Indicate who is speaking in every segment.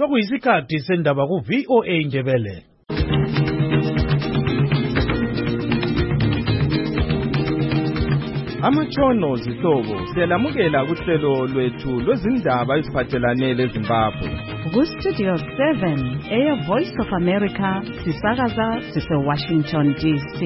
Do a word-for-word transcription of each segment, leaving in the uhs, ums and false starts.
Speaker 1: Sokuyisikhathi sendaba ku V O A Ndebele. Amatshono zihlobo siyalamukela kuhlelo lwethu lwezindaba eziphathelane leZimbabwe.
Speaker 2: Ku Studio seven, Air Voice of America, sisakaza sise Washington D C.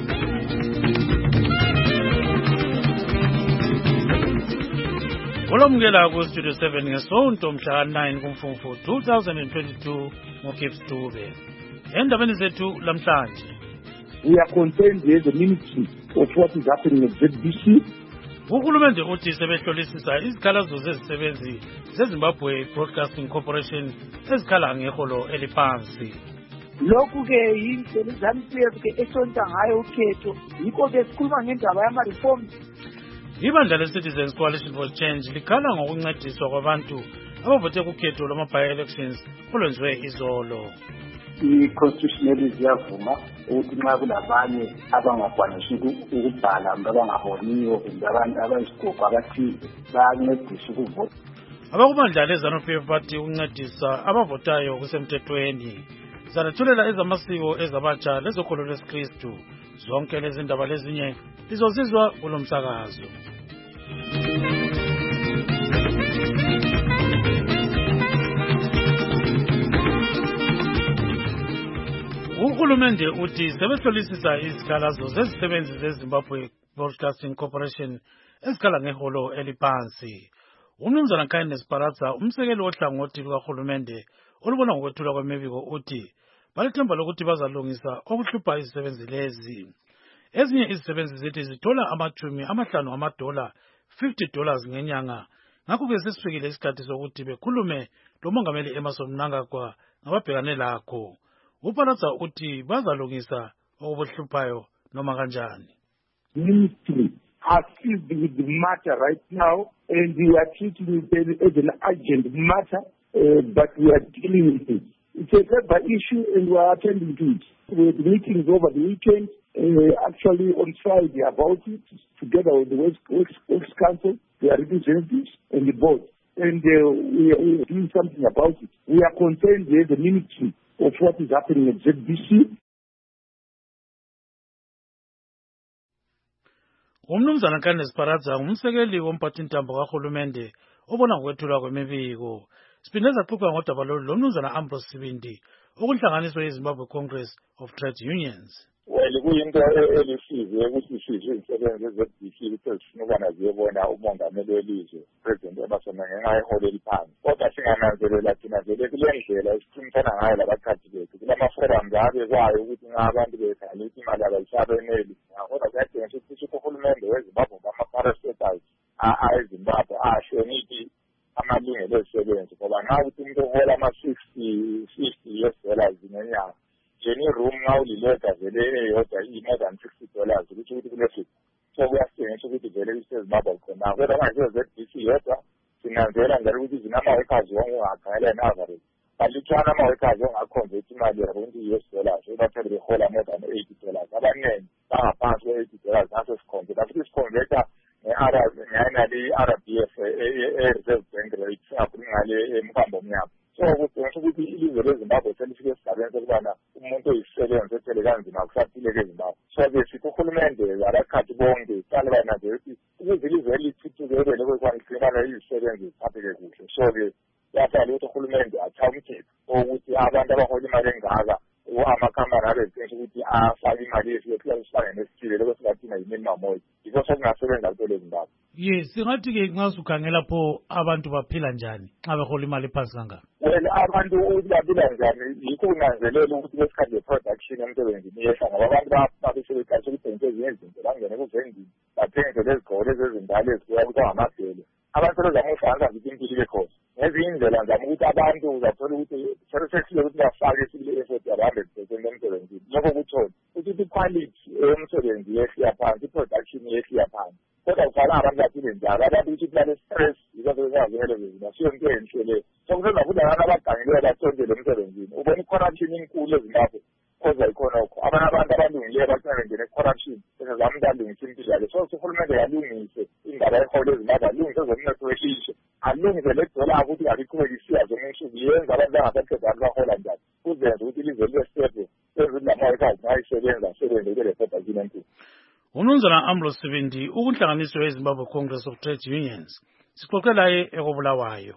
Speaker 1: Olomukela ku Studio seven ngesonto mhla nine kuMfumfu two thousand twenty-two ngoKips Dube. Endabeni zethu lamhlanje.
Speaker 3: We are concerned with the ministry of what is happening at Z B C.
Speaker 1: Uhulumende uthi sebehlolisisa izikhalazo zezisebenzi zeZimbabwe Broadcasting Corporation ezikhala ngeholo eliphansi.
Speaker 4: Lokhu ke yinto lezamphezulu ke esonta ngayo ukhetho yikho ke sikhuluma ngendaba yama reforms.
Speaker 1: Ibandla le-Citizens Coalition for Change likhala ngokuncediswa kwabantu abavote kukhetho lwama by-elections olwenziwe izolo.
Speaker 3: I-constitutionally ziyavuma ukuthi nxa kulabanye abangakwanisi ukubhala abangaboniyo kumbe abantu abayisigogo abathile bayancedisa ukuvota.
Speaker 1: Abakubandla le-ZANU-P F bathi ukuncedisa abavotayo kusemthethweni. Zalethulela ezamasiko ezabatsha lezokholo lwesikristu. Zonke lezi ndaba lezinye lizozizwa kulo msakazo. Uhulumende uthi sebehlolisisa izikhalazo zezisebenzi zeZimbabwe Broadcasting Corporation ezikhala ngeholo eliphansi. Umnumzana Kindness Paradza, umsekeli wohlangothi lukahulumende olubona ngokwethula kwemibiko uthi balethemba lokuthi bazalungisa okuhlupha izisebenzi lezi. Ezinye izisebenzi zithi zithola amachumi amahlanu amadola fifty dollars ngenyanga. Ngakho ke sesifikile isikhathi sokuthi bekhulume lomongameli Emmerson Mnangagwa ngababhekane lakho. Uparadza uthi bazalungisa okubuhluphayo noma kanjani.
Speaker 3: Ministry has seized with the matter right now and we are treating it as an urgent matter, uh, but we are dealing with it. It's a global issue and we are attending to it. We had meetings over the weekend, uh, actually on Friday about it, together with the West, West, West Council, their representatives and the board. And uh, we, are, we are doing something about it. We are concerned with the ministry of what is happening at Z B C.
Speaker 1: Umnumzana Kindness Paradza umsekeli womphathintambo kahulumende obona ngokwethulwa kwemibiko. Siphinde saxoxa ngodaba lolu lomnumzana Ambrose Sibindi okunhlanganiswe yeZimbabwe Congress of Trade Unions.
Speaker 5: Well, kuyinto elisize ukuthi sisizwe izisebenzi ze-Z B C ukuthi sifuna ukubana ziyebona umongameli welizwe President Emmerson ngenxa yeholo eliphansi. Kodwa singananzelela thina vele kule ndlela esithintana ngayo labaqhathi bethu kulama-forums abekwayo ukuthi nxa abantu bekhala ukuthi imali abayisabeneli. Kodwa kuyadinga ukuthi uhulumende weZimbabwe ngama-parastatals ayizimbabwe ashonithi amalungelo ezisebenzi ngoba nxa ukuthi umuntu uhola ama-sixty fifty U S dollars ngenyanga. Jenny room nxa ulilodwa vele eyodwa i-more than sixty dollars ukuthi ukuthi kulesi. So kuyasitshengisa ukuthi vele kuseZimbabwe khona. Kodwa manje Z B C yodwa sinanzela njalo ukuthi zinama-workers wonke ungakhangela in-average. Balutshwana ama-workers ongakhonvetha imali yabo into i-U S dollars bathole behola more than eighty dollars. Abaningi bangaphansi kwe-eighty dollars naso sikhonvetha. Futhi sikhonvetha ngenali i-R B F e-Reserve Bank rate singakhulumi ngale emkambo omnyama. So kutshengisa ukuthi ilizwe leZimbabwe selifike esigabeni sokubana umuntu oyisisebenzi ethele kanzima kusaphileke eZimbabwe. So-ke sithi uhulumende abakhathi bonke kuqale bananzele ukuthi ukuze ilizwe elithuthukelele kwekwanisibana izisebenzi ziphatheke kuhle. So-ke yafanele ukuthi uhulumende athathe umthetho wokuthi abantu abahola imali engaka amakhampani abe ziqinisekisa ukuthi afake imali yesifika isibangeni esithile lokho singathina yi-minimum wage. Yikho sokungasebenza kuphela eZimbabwe.
Speaker 1: Yes, singathi-ke nxa usukhangela pho abantu baphila njani nxa behola imali ephansi kangaka?
Speaker 5: Well, abantu ukuthi baphila njani yikho kunanzelela ukuthi kwesikhathi le-production emsebenzini iyehla ngoba abantu babesebekhathi ukuthengiswa ezinye izinto bangene kuzendini bathengise lezigqoko lezi ezindala ezibuya kuthiwa ngamabhele. Abantu sebezama ukufanisa ukuthi impilo ibe khona. Ngezinye indlela ngizama ukuthi abantu uzathola ukuthi sekusile ukuthi bafake isibili effort yabo hundred percent emsebenzini. Lokho kuthona ukuthi i-quality emsebenzi yehle yaphansi, i-production yehle yaphansi. Kodwa kufanele abantu baphile njalo. Abantu ukuthi kulale stress yikho sebezazele bezima siyo into enhle leyo. So kusezakuthi abantu abagangileyo bathontele emsebenzini. Ubona i-corruption inkulu eZimbabwe koza ikhonokho. Abanye abantu abalungileyo bathanda ngene corruption besezama umuntu alungise impilo yakhe. So uhulumende yalungise indaba yeholo eZimbabwe alungise zomnotho wesizwe. ilungise le dola ukuthi aliqhubeke isiya zomusuku yenza abantu bangabathezani bahola njani kuzenza ukuthi ilizwe libe stable senze lamakhaya ayisebenza sebenze kule Zimbabwe.
Speaker 1: Umnumzana Ambrose Sibindi ukunhlanganiso yeZimbabwe Congress of Trade Unions sixoxela ye ekobulawayo.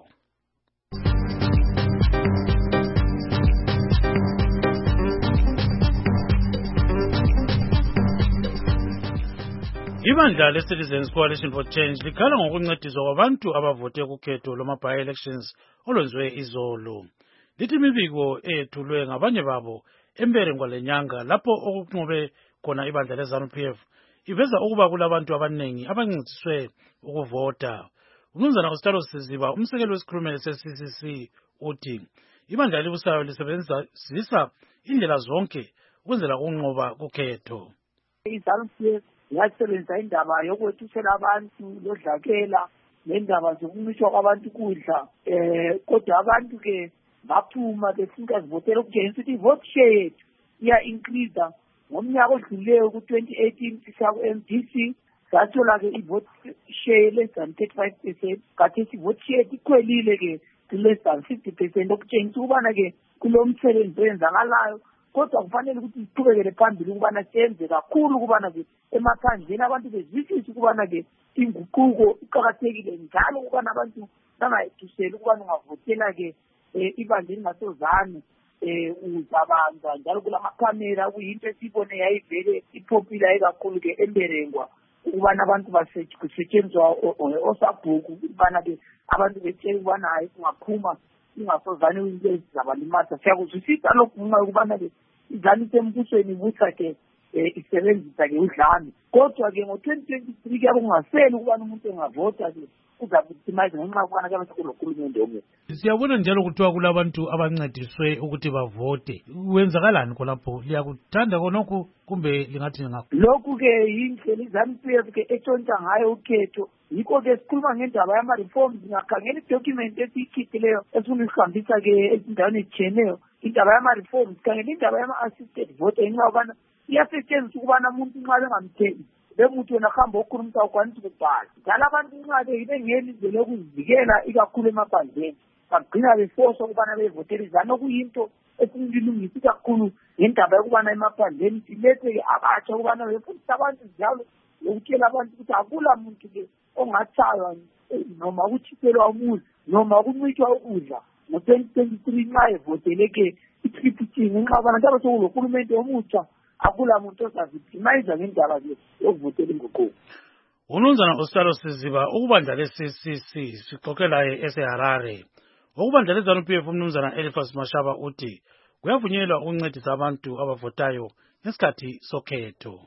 Speaker 1: Ibandla le-Citizens Coalition for Change likhala ngokuncediswa kwabantu abavote kukhetho lwama-by-elections olwenziwe izolo. Lithi imibiko eyethulwe ngabanye babo emberengwa lenyanga lapho okunqobe khona ibandla le-ZANU P F iveza ukuba kulabantu abaningi abancediswe ukuvota. Umnumzana uStalo Siziba umsekeli wesikhulumeli se-C C C uthi ibandla elibusayo lisebenzisa indlela zonke ukwenzela ukunqoba kukhetho.
Speaker 4: iZANU P F yasebenzisa indaba yokwethusela abantu lodlakela nendaba zokuncishwa kwabantu kudla eh kodwa abantu ke baphuma befika zivotela ukutshengisa ukuthi vote share yethu iya increase ngomnyaka odluleyo ku twenty eighteen sisa ku M D C sathola ke ivote share less than thirty-five percent kathi ivote share ikhwelile ke to less than fifty percent okutshengisa ukubana ke kulomsebenzi wenzakalayo kodwa kufanele ukuthi siqhubekele phambili ukubana senze kakhulu ukubana ke emaphandleni abantu bezwisise ukubana ke inguquko iqhakathekile njalo ukubana abantu bangayithuseli ukubana ungavotela ke ibandla elingasozani eh uzabanza njalo kulamakhamera kuyinto esibone yayivele ipopular kakhulu ke emberengwa ukubana abantu basetshenziswa osabhuku ukubana ke abantu betshela ukubana hayi kungaphuma ingasozani into ezizabalimaza siyakuzwisisa lokhu ngenxa ukubana ke izani sembusweni busa ke isebenzisa ke udlame kodwa ke ngo twenty twenty-three ke kungaseli ukubana umuntu engavota ke uzabutimize ngenxa ukubana ke kulokhulumende omnye.
Speaker 1: Siyabona njalo kuthiwa kulabantu abancediswe ukuthi bavote wenzakalani khonapho liyakuthanda khonokho kumbe lingathi ngakho
Speaker 4: lokhu ke yindlela iZANU P F ke etshontsha ngayo ukhetho yikho ke sikhuluma ngendaba yama-reforms ngakhangela idocument esiyikhiphileyo esifuna isihambisa ke ezindaweni ezitshiyeneyo indaba yama-reforms khangela indaba yama-assisted voter ngenxa yokubana iyasetshenziswa ukubana umuntu nxa bengamthembi bemuthi wena hamba okhulumisa ukwanisa ukubhala njalo abantu nxa bengeli izwe lokuzivikela ikakhulu emaphandleni bagcina befosa ukubana bevotele izani okuyinto esinilungisi kakhulu ngendaba yokubana emaphandleni silethe-ke abatsha ukubana befundisa abantu njalo lokutshela abantu ukuthi akula muntu ke ongatshaywa noma ukutshiselwa umuzi noma ukuncitshwa ukudla ngo-twenty twenty-three nxa evotele-ke i-triputing ngenxa yokubana njalo sekulohulumende omutsha akula muntu ozavictimiza ngendaba yokuvotela inguquko.
Speaker 1: Umnumzana uStalo Siziba ukubandla le-C C C sixoxela eseHarare. Ukubandla le-ZANU P F umnumzana Eliphas Mashaba uthi kuyavunyelwa ukuncedisa abantu abavotayo ngesikhathi sokhetho.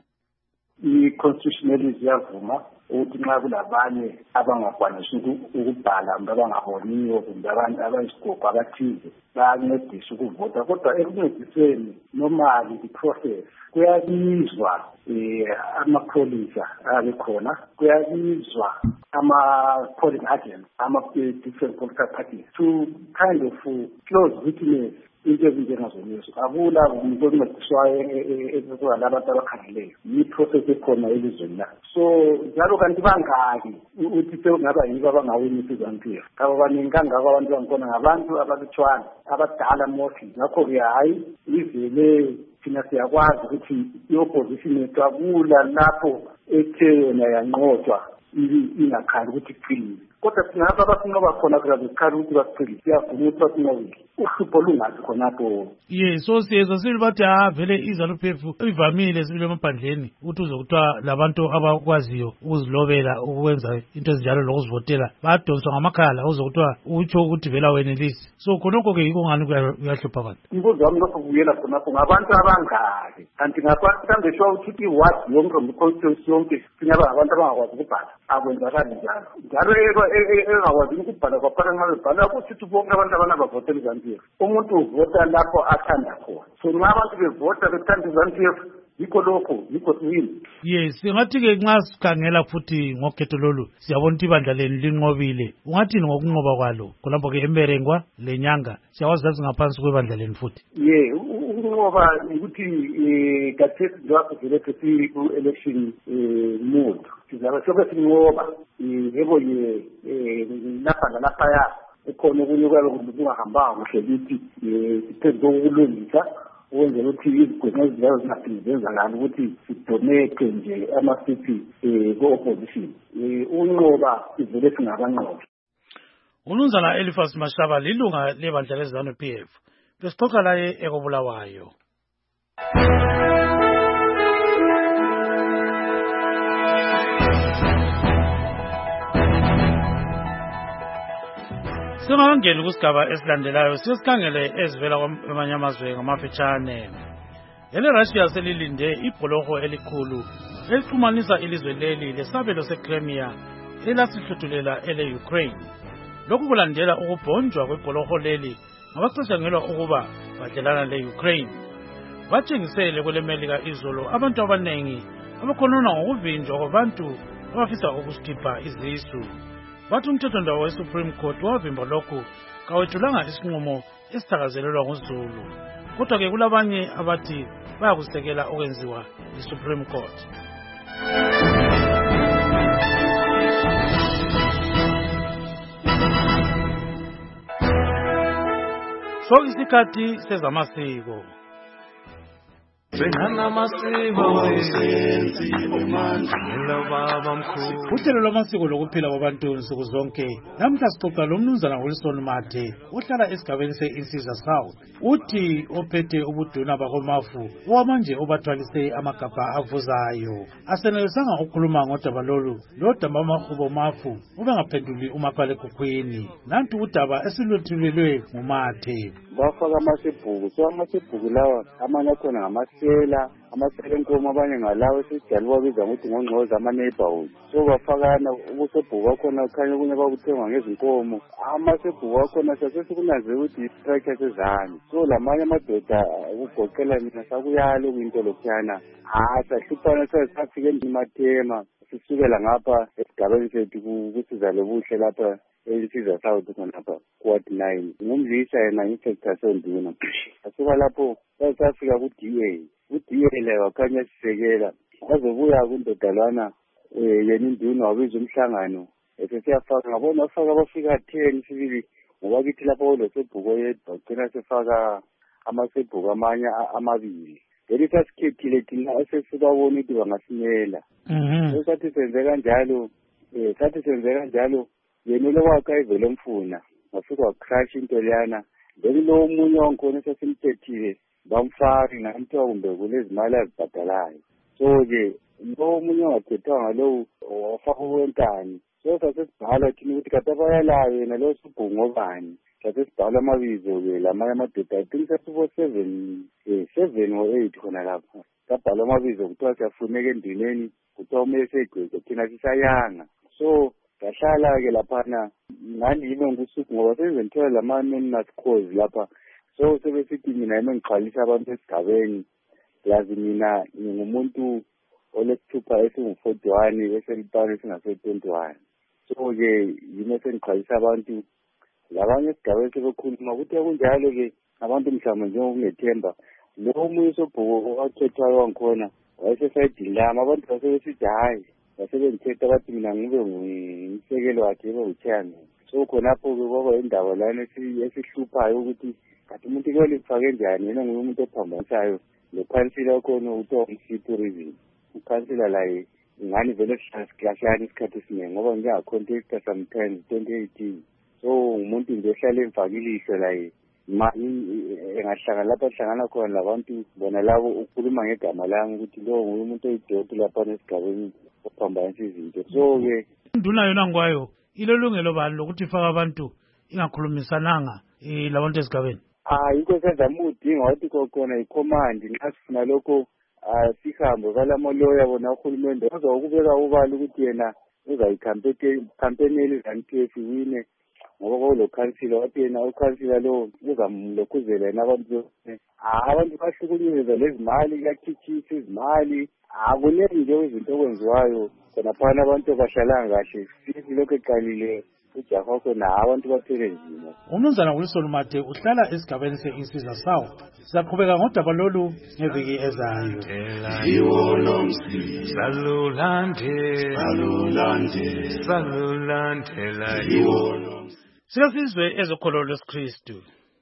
Speaker 6: I-constitutionally ziyavuma ukuthi nxa kulabanye abangakwanisi ukubhala kumbe abangaboniyo kumbe abantu abayisigogo abathize bayancedisa ukuvota kodwa ekuncediseni normally i-process kuyabizwa um amapholisa abe khona kuyabizwa ama-polling agents ama-different political parties to kind of close witness into ezinjengazonezo akula ngokuncediswayo labantu abakhangeleyo yi-process ekhona elizweni la so njalo kanti bangaki uthi sekungaba yibo abangawinisa iZANU P F kabo baningi kangako abantu bangikhona ngabantu abalutshwana abadala mostly ngakho-ke hayi ivele thina siyakwazi ukuthi i-opposition yethu akula lapho ethe yona yanqotshwa ingakhali ukuthi iqinile kodwa singapha abasinqoba khona kuzazikhali ukuthi basiqinile siyavuma ukuthi basinqobile uhlupho lungathi khonapho.
Speaker 1: Ye so siyeza sibili bathi ha vele iZANU P F ivamile sibili emaphandleni ukuthi uzokuthiwa labantu abakwaziyo ukuzilobela ukwenza into ezinjalo lokuzivotela bayadonswa ngamakhala uzokuthiwa utsho ukuthi vela wenelisi so khonokho-ke yiko ngani kuyahlupha abantu.
Speaker 6: Umbuzo wami lokho kuyela khonapho ngabantu abangaki kanti ngabantu mhlawumbe sho ukuthi iwadi yonke kumbe i-constituency yonke sinyaba ngabantu abangakwazi ukubhala akwenzakali njalo njalo engakwazi ukubhala kwaphela nxa bebhala kusithi bonke abantu abanabavotela iZANU P F umuntu uvota lapho athanda khona so nxa abantu bevota bethanda iZANU P F yikho lokho yikho siyini.
Speaker 1: Yes singathi-ke nxa sikhangela futhi ngokhetho lolu siyabona ukuthi ibandla lenu linqobile ungathini ngokunqoba kwalo khonapho-ke emberengwa lenyanga siyakwazi ukuthi singaphansi kwebandla lenu futhi.
Speaker 6: ye ukunqoba ukuthi kathesi njengoba vele sesi-election mood sizabe soke sinqoba yebo ye lapha nalaphaya ekhona okunye kuyabe kungahambanga kuhle kithi siphezu kokulungisa ukwenzela ukuthi izigwema ezilayo zingaphinde zenzakala ukuthi sidonete nje ama-city ko-opposition unqoba sivele singabanqobi.
Speaker 1: Umnumzana Elifas Mashaba lilunga lebandla leZanu P F besixoxa laye ekobulawayo. Singangeni kusigaba esilandelayo sesikhangele ezivela kwamanye amazwe ngamafitshane. Ele Russia selilinde ibholoho elikhulu elixhumanisa ilizwe leli lesabelo seCrimea elasihlutulela ele Ukraine. Lokhu kulandela ukubhonjwa kwebholoho leli ngabacatshangelwa ukuba badlelana le-Ukraine. Batshengisele kule Melika izolo abantu abanengi abakhonona ngokuvinjwa kwabantu abafisa ukusikhipha izisu. Bathi umthethondawo we-Supreme Court wavimba lokhu kawethulanga isinqumo esithakazelelwa nguZulu. Kodwa-ke kulabanye abathi bayakusekela okwenziwa yi-Supreme Court. So isikhathi sezamasiko. Uhlelo lwamasiko lokuphila kwabantu nsuku zonke namhla sixoxa lomnumzana Wilson Mathe ohlala esigabeni se-Insizwa South. Uthi ophethe ubuduna bakomafu owamanje obathwalise amagabha avuzayo asenelisanga ukukhuluma ngodaba lolu lodaba amahubo mafu ubengaphenduli umakhalekhukhwini. Nanti udaba esilwethulelwe nguMathe.
Speaker 7: Bafaka amasebhuku so amasebhuku lawa amanye akhona ngamasela amasela enkomo abanye ngalawo esijali babiza ngokuthi ngongqoza ama-neighborhood. So bafakana ubusebhuku wakhona kukhanya okunye bakuthengwa ngezinkomo. Amasebhuku wakhona sasesikunanzela ukuthi i-structure sezani. So lamanye amadoda ukugoqela mina sakuyala okuyinto lokhuyana sahluphana sasafika endimathema sisukela ngapha esigabeni sethu kusiza lobuhle lapha Insizwa South khonapha Ward nine. Ngumlisa yena inspector sonduna. Asuka lapho sasafika ku-D A. U-D A le wakhanya sisekela. Wazobuya kundodalwana yena induna wabiza umhlangano. Sesiyafaka ngabona wafaka abafika ten sibili ngoba kithi lapho losebhuko yedwa ugcina sefaka amasebhuko amanye amabili. Then sasikhethile thina esesibabona ukuthi bangasimela. Sathi senze kanjalo eh sathi senze kanjalo yena lo wakhe ayivele mfuna wafika wacrash into leyana. Then lo munye wangikhona sesimthethile bamfaka ngamthiwa kumbe kulezimali azibhadalayo. So ke lo munye wathethwa ngalo wafaka wenkani. So sasesibhala thina ukuthi kade abayalayo yena lo subhungu ngobani. Sasesibhala amabizo ke lamanye amadoda I think sasibo seven eh seven or eight khona lapha. Sabhala amabizo kuthiwa siyafuneka endineni kuthiwa umele segcwele thina sisayanga. So ngahlala ke laphana ngani yime ngusuku ngoba senzenthola lamameni cause lapha. So sebesithi mina yime ngixhwalisa abantu esigabeni yazi mina ngingumuntu olesithupha esingu-forty-one eselipana esingase-twenty-one. So ke yime sengixhwalisa abantu labanye esigabeni sebekhuluma ukuthi kunjalo ke abantu mhlawumbe njengokungethemba lo omunye usobhuko owakhethwayo wangikhona wayesesayidini lami abantu basebesithi hayi basebengithetha bathi mina ngibe ngumsekelo wakhe yebo uthiyani. So khonapho-ke kwaba indaba lana esihluphayo ukuthi kanti umuntu kweli kufake njani yena nguye umuntu ophambanisayo lekhansila wakhona kuthiwa umsipurivism. Ukhansila laye ngani vele sihlahlana isikhathi esiningi ngoba ngingakhontekta sometimes twenty eighteen. So umuntu nje ehlale emfakilihlo laye engahlangana lapho ahlangana khona labantu bona labo ukhuluma ngegama lami ukuthi lo nguye umuntu oyidoti lapha nesigabeni ophambanisa izinto. So ke
Speaker 1: induna yona ngwayo ilolungelo bani lokuthi ifaka abantu ingakhulumisananga labantu esigabeni.
Speaker 7: Ah yikho sezama udinga wathi khona icommand nxa sifuna lokho sihambe balamaloya bona uhulumende bazokubeka ubali ukuthi yena uzayikhampeneli iZanu P F wine ngoba kwalo council wathi yena ukhansila lo uzamlokhuzela yena abantu abantu bahlukunyezwa lezimali kuyakhithisa izimali akuningi nje izinto okwenziwayo khona phana abantu abahlalanga kahle sithi lokho eqalile ujaha khona abantu baphele nzima.
Speaker 1: Umnumzana Wilson Mathe uhlala esigabeni se-Insiza South. Sizaqhubeka ngodaba lolu ngeviki ezayo. Sikasizwe ezokholwa lwesikristu.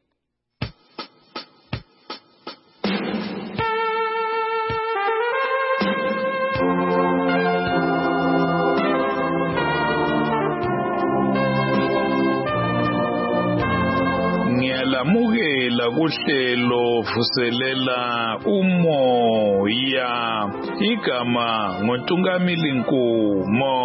Speaker 8: Ngiyamukela kuhlelo vuselela umoya igama ngoNtungamili Nkumo.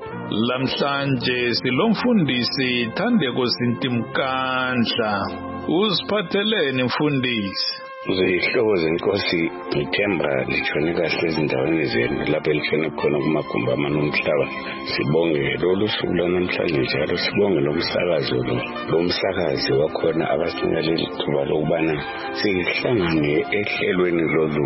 Speaker 8: Lamhlanje silomfundisi Thandeko Sintimkandla. Uziphatheleni mfundisi?
Speaker 9: Zihloko zenkosi ngithemba litshone kahle ezindaweni zenu lapho litshone khona kumagumbi amanomhlaba. Sibonge lolu suku lwanamhlanje njalo sibonge lomsakazo lo lomsakazi wakhona abasinyaleli thuba lokubana sihlangane ehlelweni lolu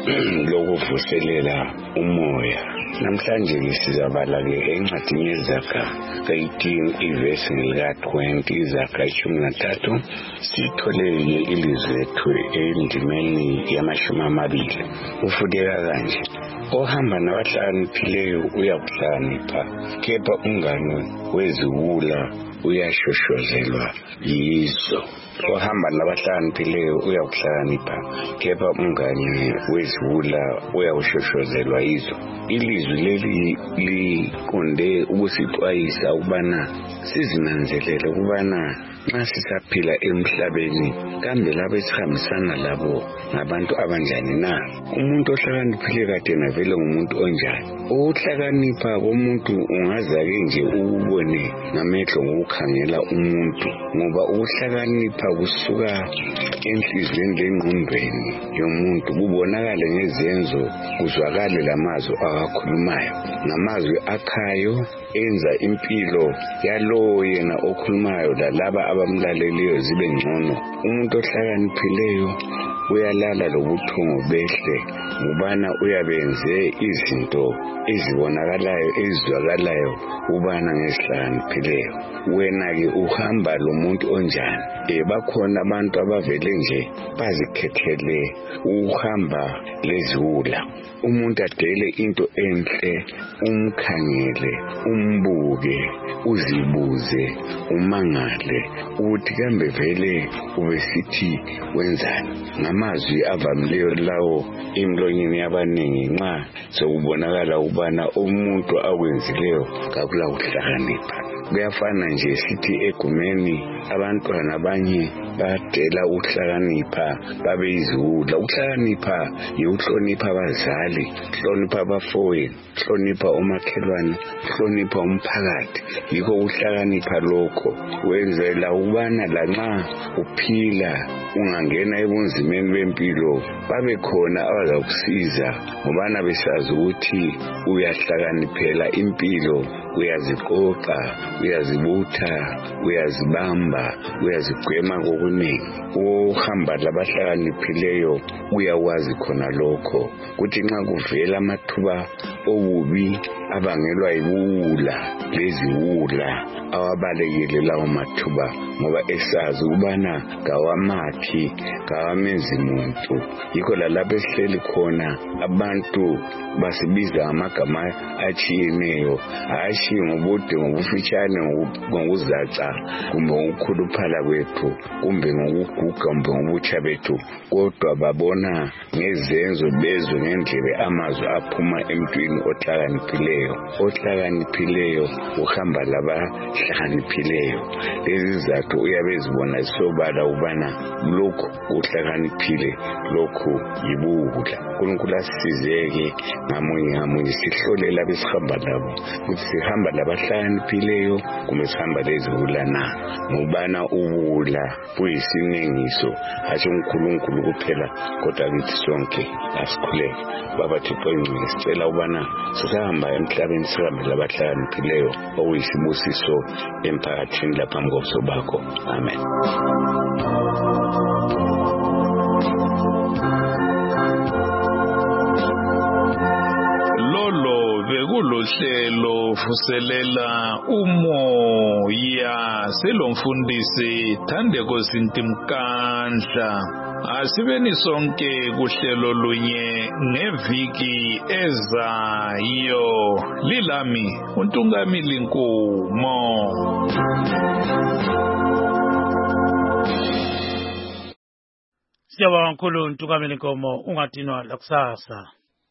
Speaker 9: lokuvuselela umoya. Namhlanje sizabala ke encwadini yeZaga eighteen ivesi lika twenty Zaga ishumi nathathu sithole ilizwi lethu endimeni yamashumi amabili. Ufudeka kanje: ohamba nabahlakaniphileyo uyakuhlakanipha, kepha umngane weziwula uyashoshozelwa yizo. Ohamba nabahlakaniphileyo uyakuhlakanipha, kepha umngane weziwula uyashoshozelwa yizo. Ilizwi leli liqonde ukusixwayisa ukubana sizinanzelele ukubana nxa sisaphila emhlabeni kambe labo esihambisana labo ngabantu abanjani na. Umuntu ohlakaniphileyo kade navele ngumuntu onjani. Ukuhlakanipha komuntu ungazake nje ukubone ngamehlo ngokukhangela umuntu, ngoba ukuhlakanipha kusuka enhlizweni lengqondweni yomuntu, kubonakale ngezenzo, kuzwakale lamazwi awakhulumayo. Ngamazwi akhayo enza impilo yalowo yena okhulumayo lalaba abamlaleleyo zibe ngcono. Umuntu ohlakaniphileyo uyalala lobuthongo behle ngubana uyabenze izinto ezibonakalayo ezizwakalayo ubana ngesihlakaniphileyo. Wena-ke uhamba lomuntu onjani? E bakhona abantu abavele nje bazikhethele ukuhamba leziwula. Umuntu adele into enhle, umkhangele, umbuke, uzibuze, umangale ukuthi kambe vele ubesithi wenzani. Ngamazwi avamileyo lawo emlonyeni yabaningi nxa sokubonakala ukubana umuntu akwenzileyo kakula kuhlakanipha. Kuyafana nje sithi egumeni abantwana abanye badela ukuhlakanipha babe yiziwula. Ukuhlakanipha yikuhlonipha abazali, hlonipha abafowenu, hlonipha umakhelwane, hlonipha umphakathi. Yikho ukuhlakanipha lokho wenzela ukubana lanxa uphila ungangena ebunzimeni bempilo babe khona abazakusiza, ngobana besazi ukuthi uyahlakaniphela impilo, uyaziqoqa, uyazibutha, uyazibamba, uyazigwema kokuningi. Uhamba labahlakaniphileyo uyakwazi khona lokho kuthi nxa kuvela amathuba obubi abangelwa yibuwula leziwula awabalekele lawo mathuba, ngoba esazi ukubana kawamaphi kawamenzi muntu. Yikho lalapho esihleli khona abantu basibiza amagama atshiyeneyo, hashi ngobude ngobufitshane ngokuzaca kumbe ngokukhuluphala kwethu kumbe ngokuguga kumbe ngobutsha bethu, kodwa babona ngezenzo bezwe ngendlebe amazwi aphuma emntwini ohlakaniphileyo. Ohlakaniphileyo uhamba labahlakaniphileyo. Lezi zathu uyabe ezibona zisobala ukubana lokhu uhlakaniphile, lokhu yibuwula. uNkulunkulu asizeke ngamunye ngamunye sihlole labo esihamba labo ukuthi sihamba labahlakaniphileyo kumbe sihamba leziwula na, ngubana ubuwula buyisinengiso hatshi uNkulunkulu kuphela kodwa kithi sonke. Asikhuleke. Baba Thixo engcwele, sicela ubana sisahamba emhlabeni sihambe labahlakaniphileyo okuyisibusiso emphakathini lapha ngobuso bakho. Amen.
Speaker 8: kulohlelo vuselela umoya selomfundisi Thandeko Sintimkandla. Asibeni sonke kuhlelo lunye ngeviki ezayo. Lilami uNtungamili Nkumo.
Speaker 1: Siyabonga kakhulu Ntungamili Nkomo, ungadinwa lakusasa.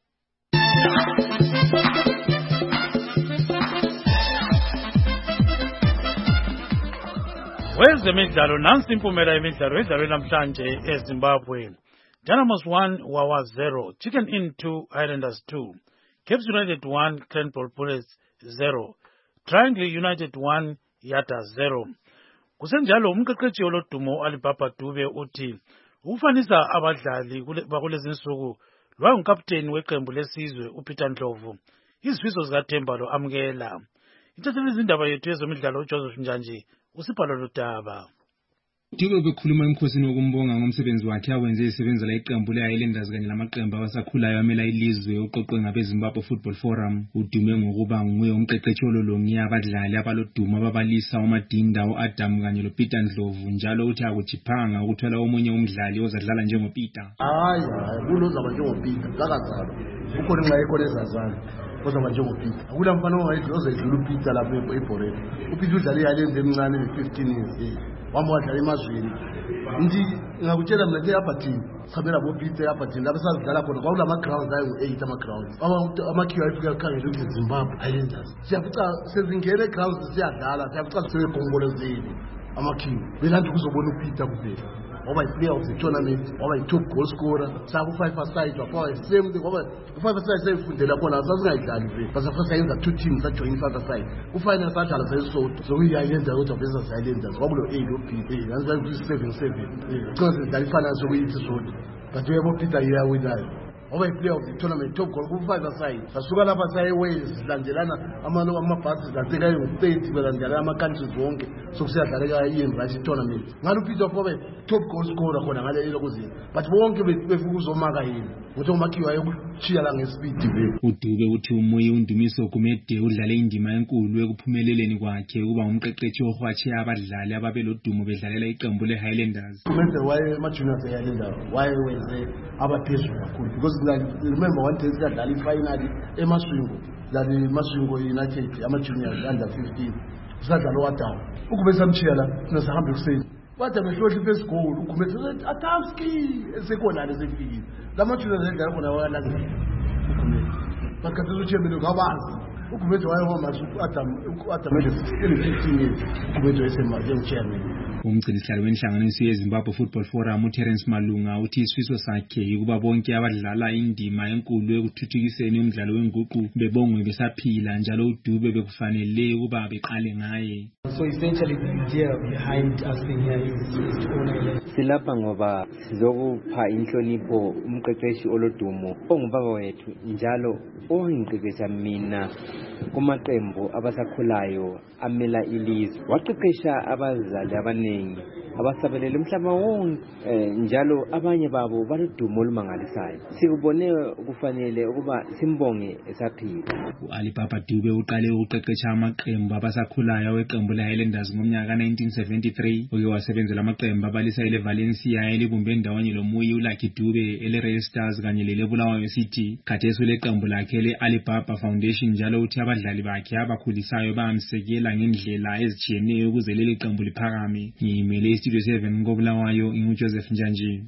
Speaker 1: Wezemidlalo nansi impumela yemidlalo edlalwe namhlanje eZimbabwe. Dynamos one, Wawa zero, Chicken Inn two, Highlanders two, Cape United one, Cranbrook Bullets zero, Triangle United one, Yata zero. Kusenjalo umqeqeshi olodumo Alibaba Dube uthi ufanisa abadlali bakulezi insuku lwa unkapteni weqembu lesizwe uPeter Ndlovu. Izifiso zikaThemba lo amkela. Ithathele izindaba yethu yezemidlalo uJoseph Njanji usibhalo lodaba.
Speaker 10: Dube bekhuluma emkhosini wokumbonga ngomsebenzi wakhe awenze esebenzela iqembu leHighlanders kanye lamaqembu abasakhulayo amela ilizwe uqoqwe ngabeZimbabwe Football Forum. Udume ngokuba nguye umqeqeshi ololongi abadlali abaloduma ababalisa uMadinda uAdam kanye loPeter Ndlovu, njalo uthi akuchiphanga ukuthola omunye umdlali ozadlala njengoPeter.
Speaker 11: Hayi hayi kulozaba njengoPeter zakazalo. Ukhona nxa ekho lezazana ozaba njengoPeter. Akula mfana ongayidloza idlula uPeter lapha eBorel. uPeter udlale yalenze emncane ne-fifteen years. Wamba wadlala emazweni. Ndi ngakutshela mina ke aphathini sabela boPeter aphathini lapha sazidlala khona kwakula ama grounds ayi eight ama grounds. Amakhiwa ayifika khangela ukuthi Zimbabwe Highlanders siyafica sezingene grounds siyadlala siyafica sebegongolozeli amakhiwa. Belanje kuzobona uPeter kuphela. Waba player of the tournament, waba top goal scorer, sabu five aside, waba same thing, waba five aside sayifundela khona asasingayidlali nje. Base first yenza two teams that join five aside. Ufinal sadlala sayisodwa. So uyayenza ukuthi abesa Highlanders, wabulo eight lo P. That's why we seven seven. Because the final so we isodwa. But we have Peter here with us. Waba player of the tournament, top goal ku five aside. Basuka lapha saye Wales landelana amalo amabhasi zatheka u-thirty belandela ama countries wonke. So siyadlalela i-University tournament. Ngalo Peter Fobe top goal scorer khona ngale lokuzini. But bonke befuka uzomaka yini. Ukuthi umakhiwa yokuchiya la ngespeed vele.
Speaker 10: Udube uthi umoye undumiso kumede udlale indima enkulu ekuphumeleleni kwakhe ukuba umqeqeshi ohwatshe abadlali ababelodumo bedlalela iqembu leHighlanders.
Speaker 11: Kumede waye ama juniors eHighlanders waye wenze abaphezulu kakhulu because remember one day sidlala ifinal eMaswingo dlala iMaswingo United ama juniors under fifteen sidlala wadown ukube samchiya la sinasahambe kuseni bathi amehlohla first goal ukumele Atamski esekona lesekufika lama juniors edlala khona wala ukumele bakathu uchemelo kabanzi ukumele waye homa uAdam uAdam fifteen years ukumele esema njengochairman.
Speaker 10: Umgcinisihlalo wenhlanganiso yeZimbabwe Football Forum uTerence Malunga uthi isifiso sakhe ukuba bonke abadlala indima enkulu ekuthuthukiseni umdlalo wenguqu bebongwe besaphila, njalo uDube bekufanele ukuba beqale ngaye.
Speaker 12: So essentially the idea behind us being here is, is to honor
Speaker 13: silapha ngoba sizokupha inhlonipho umqeqeshi olodumo ongubaba wethu njalo oyinqeqesha mina kumaqembu abasakhulayo amela ilizwe. Waqeqesha abazali abaningi abasabelela umhlaba wonke, njalo abanye babo balodumo olumangalisayo. Sikubone kufanele ukuba simbonge esaphila.
Speaker 10: uAlibaba Dube uqale ukuqeqesha amaqembu abasakhulayo weqembu leHighlanders ngomnyaka nineteen seventy-three. Uke wasebenzela amaqembu abalisa eleValencia elibumbe ndawonye lomuyi uLucky Dube eleRail Stars kanye leleBulawayo City. Khathesi leqembu lakhe leAlibaba Foundation, njalo uthi abadlali bakhe abakhulisayo bamsekela ngendlela ezijiyeneyo ukuze leli qembu liphakame. Ngimele Studio seven ngoBulawayo inguJoseph Njanji.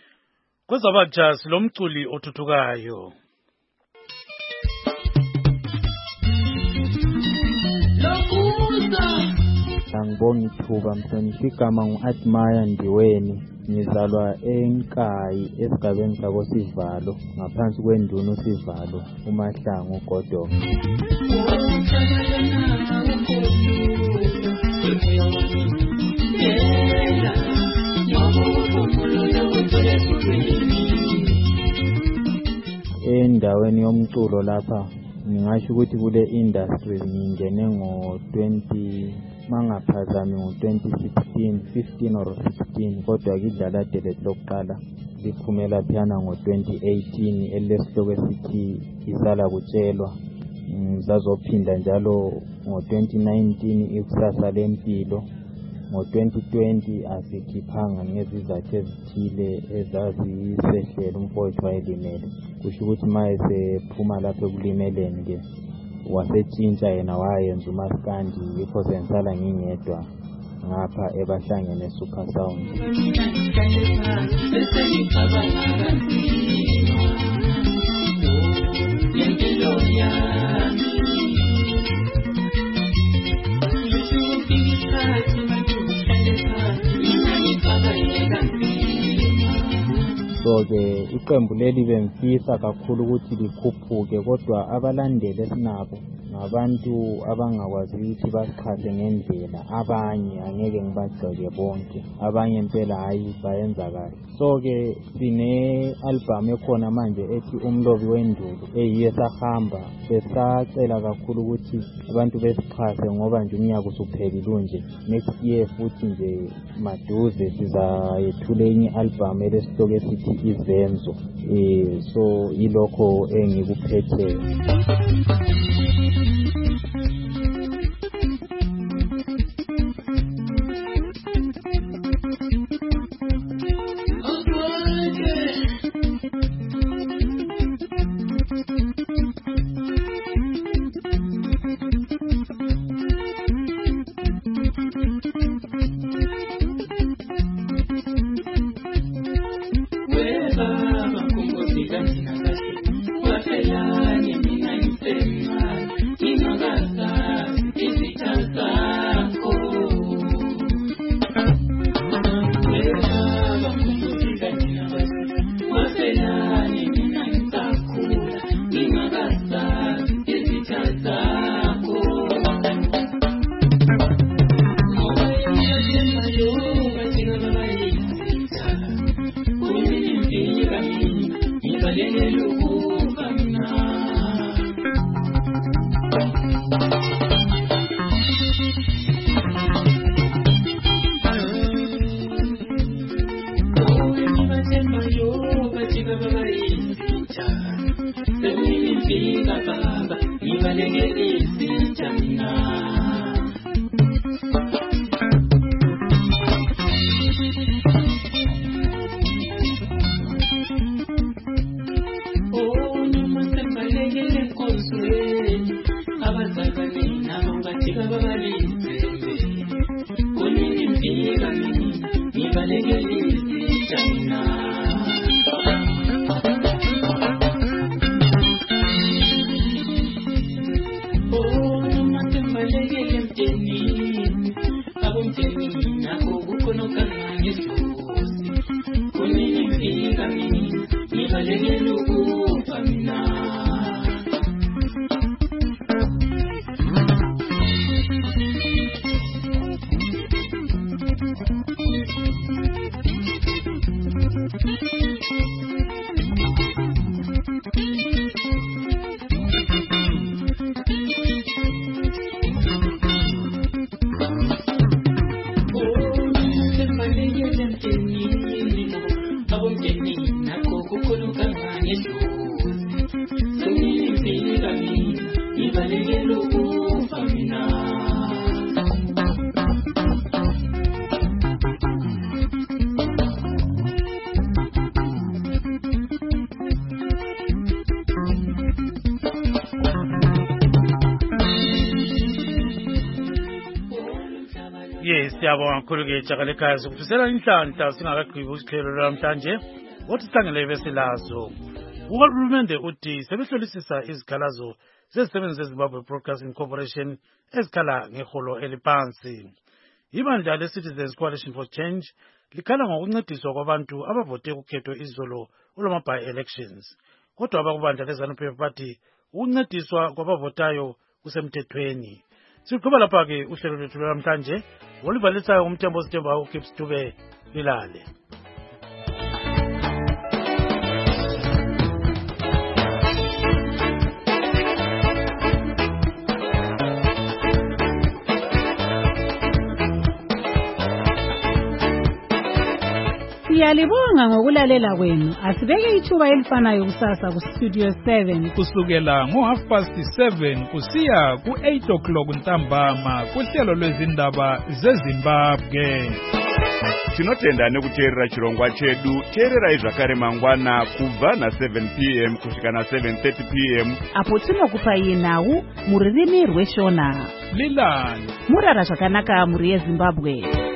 Speaker 1: Kwezabatsha silomculi othuthukayo.
Speaker 14: Angibonga ithuba mhlonishwa, igama ngu-Admire Ndiweni, ngizalwa eNkayi esigabeni sakosivalo ngaphansi kwenduna uSivalo uMahlangu uGodomo. Endaweni yomculo lapha ngingasho ukuthi kule industry ngingene ngo twenty mangaphazami ngo twenty sixteen fifteen or sixteen, kodwa ngidlala dele lokuqala liphumela phana ngo twenty eighteen elesihloko esithi isala kutshelwa. zazophinda njalo ngo twenty nineteen ikusasa lempilo. Ngo twenty twenty asikhiphanga ngezizathu ezithile ezazisehlela umfowethu wayelimele. Kusho ukuthi maye sephuma lapho ekulimeleni ke wasetshintsha yena wayenza umaskandi, yikho sensala ngingedwa ngapha ebahlangene Super Sound. So ke iqembu leli bemfisa kakhulu ukuthi likhuphuke, kodwa abalandeli esinabo ngabantu abangakwazi ukuthi basichaze ngendlela. Abanye angeke ngibagceke bonke, abanye impela hayi bayenza kahle. So ke sine album ekhona manje ethi Umlobi Wendulo eyiyo esahamba. Besacela kakhulu ukuthi abantu besichaze ngoba nje umnyaka usuphelile nje. Next year futhi nje maduze sizayethula enye album elesihloko esithi Izenzo. Eh so ilokho engikuphethe.
Speaker 1: Siyabonga kakhulu ke Jakalekazi ukufisela inhlanhla singakagqibi usihlelo namhlanje wothi sihlangene besilazo. Uhulumende uthi sebehlolisisa izikhalazo zezisebenzi zeZimbabwe Broadcasting Corporation ezikhala ngeholo eliphansi. Ibandla le-Citizens Coalition for Change likhala ngokuncediswa kwabantu abavote ukhetho izolo ulama by-elections. Kodwa abakubandla leZANU-P F bathi ukuncediswa kwabavotayo kusemthethweni. Siqhubeka lapha ke uhlelo lwethu namhlanje olibalisayo umthembo sitemba uKips Dube lilale.
Speaker 2: Siyalibonga ngokulalela kwenu. Asibeke ithuba elifanayo kusasa ku Studio seven
Speaker 8: kusukela ngo half past seven kusiya ku eight o'clock ntambama kuhlelo lwezindaba zeZimbabwe.
Speaker 15: Tinotenda nekuteerera chirongwa chedu. Teererai zvakare mangwana kubva na seven p m kusvika na seven thirty p m
Speaker 2: apo tinokupai nhau muririmi rweshona.
Speaker 8: Lilani
Speaker 2: murara zvakanaka muri yeZimbabwe.